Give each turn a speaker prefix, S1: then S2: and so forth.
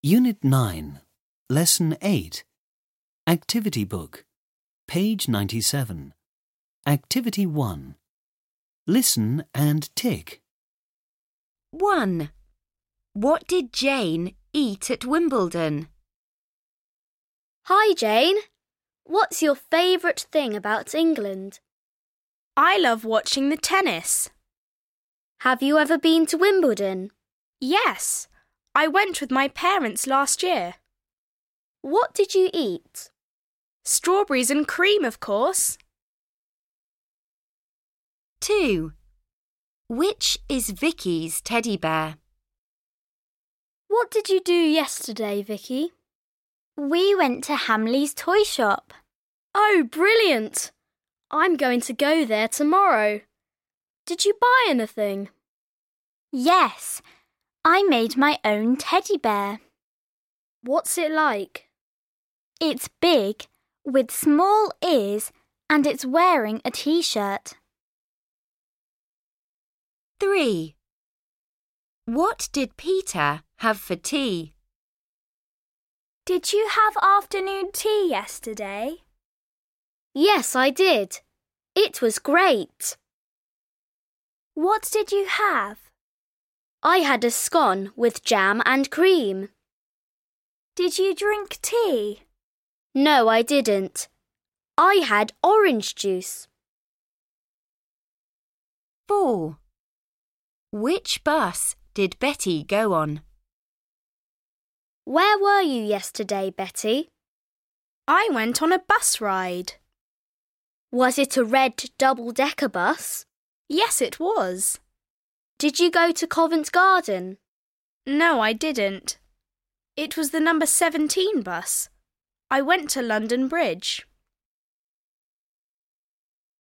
S1: Unit 9, Lesson 8, Activity Book, page 97. Activity 1. Listen and tick.
S2: 1. What did Jane eat at Wimbledon?
S3: Hi, Jane. What's your favourite thing about England?
S4: I love watching the tennis.
S3: Have you ever been to Wimbledon?
S4: Yes, I went with my parents last year.
S3: What did you eat?
S4: Strawberries and cream, of course.
S2: 2. Which is Vicky's teddy bear?
S3: What did you do yesterday, Vicky?
S5: We went to Hamley's toy shop.
S3: Oh, brilliant! I'm going to go there tomorrow. Did you buy anything?
S5: Yes, I made my own teddy bear.
S3: What's it like?
S5: It's big, with small ears, and it's wearing a t-shirt.
S2: 3. What did Peter have for tea?
S5: Did you have afternoon tea yesterday?
S3: Yes, I did. It was great.
S5: What did you have?
S3: I had a scone with jam and cream.
S5: Did you drink tea?
S3: No, I didn't. I had orange juice.
S2: 4. Which bus did Betty go on?
S3: Where were you yesterday, Betty?
S4: I went on a bus ride.
S3: Was it a red double-decker bus?
S4: Yes, it was.
S3: Did you go to Covent Garden?
S4: No, I didn't. It was the number 17 bus. I went to London Bridge.